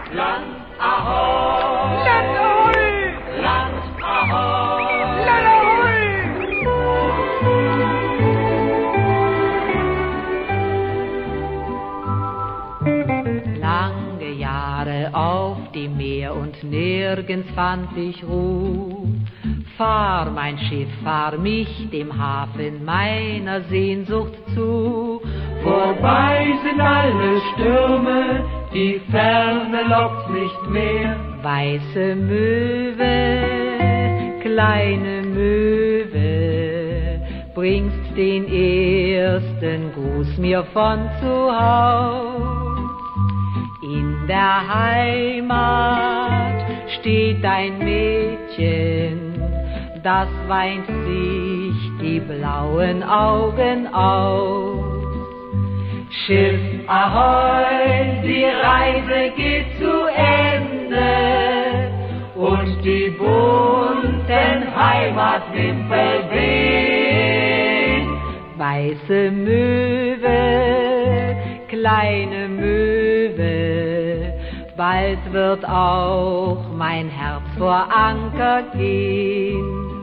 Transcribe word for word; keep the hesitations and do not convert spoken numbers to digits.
Land Ahoi! Land Ahoi! Land Ahoi! Land Ahoi! Lange Jahre auf dem Meer und nirgends fand ich Ruh. Fahr, mein Schiff, fahr mich dem Hafen meiner Sehnsucht zu. Vorbei sind alle Stürme, die Ferne lockt nicht mehr. Weiße Möwe, kleine Möwe, bringst den ersten Gruß mir von zu Haus. In der Heimat steht ein Mädchen, das weint sich die blauen Augen aus. Schiff Ahoi, die Reise geht zu Ende und die bunten Heimatwimpel wehen. Weiße Möwe, kleine Möwe, bald wird auch mein Herz vor Anker gehen.